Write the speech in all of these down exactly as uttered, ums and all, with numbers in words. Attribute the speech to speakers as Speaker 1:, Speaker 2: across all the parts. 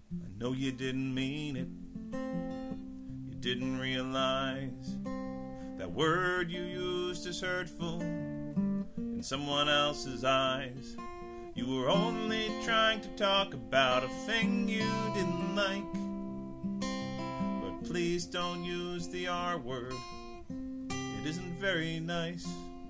Speaker 1: I know you didn't mean it. You didn't realize that word you used is hurtful in someone else's eyes. You were only trying to talk about a thing you didn't like. But please don't use the R word. It isn't very nice.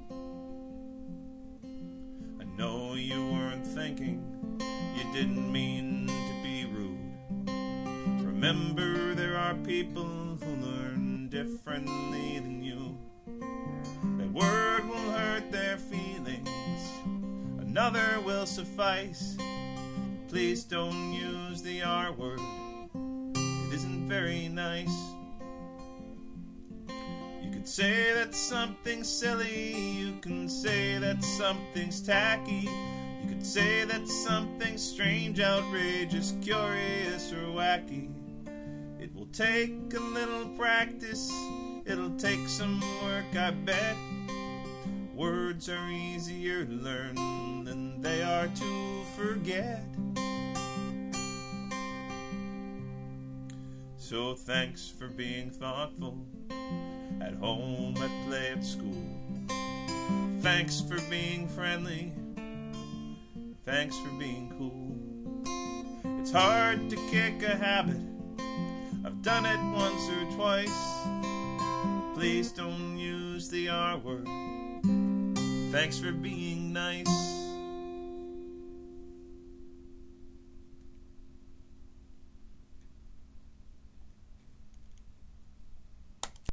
Speaker 1: I know you weren't thinking. You didn't mean to be rude. Remember, there are people who learn differently than you. That word will hurt their feelings. Another will suffice. Please don't use the R word. It isn't very nice. You could say that something's silly. You can say that something's tacky. You could say that something's strange, outrageous, curious, or wacky. It will take a little practice. It'll take some work, I bet. Words are easier to learn than they are to forget. So thanks for being thoughtful at home, at play, at school. Thanks for being friendly. Thanks for being cool. It's hard to kick a habit. I've done it once or twice. Please don't use the R word. Thanks for being nice.